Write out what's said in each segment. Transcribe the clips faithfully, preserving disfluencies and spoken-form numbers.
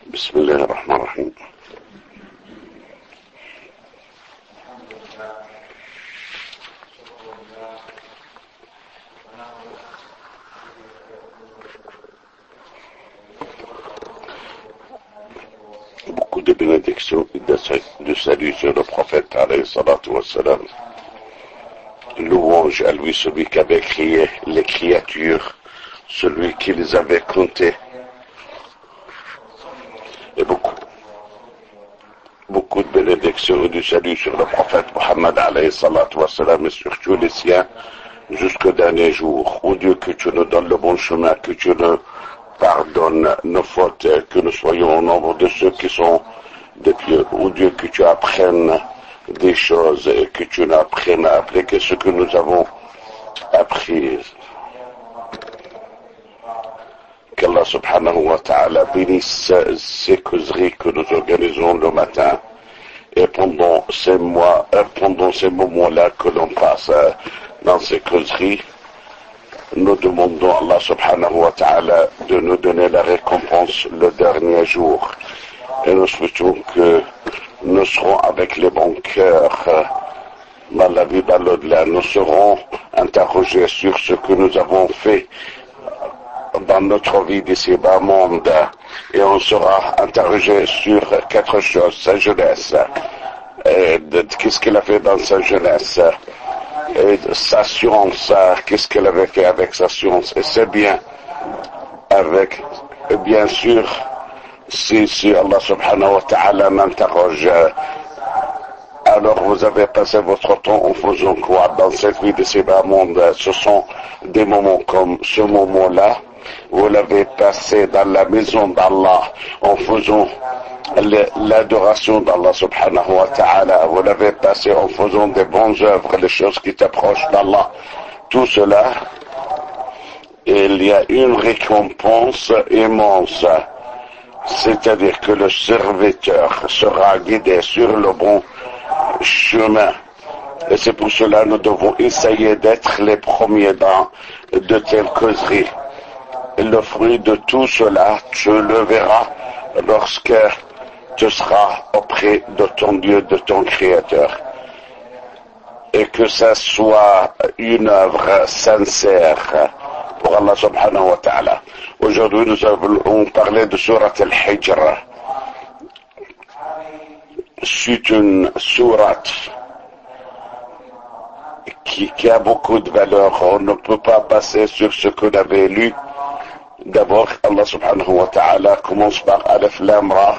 بسم الله الرحمن الرحيم. Beaucoup de bénédictions et de salut sur le prophète alayhi salatu wassalam. Louange à lui, celui qui avait créé les créatures, celui qui les avait comptées. Et beaucoup, beaucoup de bénédictions et de salut sur le prophète Mohammed alayhi salatu wassalam et sur tous les siens jusqu'au dernier jour. Oh Dieu, que tu nous donnes le bon chemin, que tu nous pardonnes nos fautes, que nous soyons au nombre de ceux qui sont des pieux. Oh Dieu, que tu apprennes des choses et que tu nous apprennes à appliquer ce que nous avons appris. Qu'Allah subhanahu wa ta'ala bénisse ces causeries que nous organisons le matin et pendant ces mois, pendant ces moments-là que l'on passe dans ces causeries, nous demandons à Allah subhanahu wa ta'ala de nous donner la récompense le dernier jour. Et nous souhaitons que nous serons avec les bons cœurs dans la vie dans l'au-delà. Nous serons interrogés sur ce que nous avons fait dans notre vie d'ici bas monde, et on sera interrogé sur quatre choses: sa jeunesse, et de, qu'est-ce qu'il a fait dans sa jeunesse, et sa science, qu'est-ce qu'elle avait fait avec sa science, et c'est bien avec, et bien sûr, si, si Allah subhanahu wa ta'ala m'interroge, alors vous avez passé votre temps en faisant quoi dans cette vie d'ici bas monde? Ce sont des moments comme ce moment-là. Vous l'avez passé dans la maison d'Allah en faisant l'adoration d'Allah subhanahu wa ta'ala. Vous l'avez passé en faisant des bonnes œuvres, les choses qui t'approchent d'Allah. Tout cela, il y a une récompense immense. C'est-à-dire que le serviteur sera guidé sur le bon chemin. Et c'est pour cela que nous devons essayer d'être les premiers dans de telles causeries. Le fruit de tout cela, tu le verras lorsque tu seras auprès de ton Dieu, de ton Créateur. Et que ça soit une œuvre sincère pour Allah subhanahu wa ta'ala. Aujourd'hui, nous allons parler de Surat al-Hijr. C'est une sourate qui, qui a beaucoup de valeur. On ne peut pas passer sur ce qu'on avait lu. D'abord, Allah subhanahu wa ta'ala commence par Alif Lam Ra.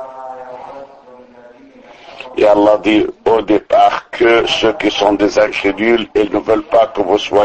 Et Allah dit au départ que ceux qui sont des incrédules, ils ne veulent pas que vous soyez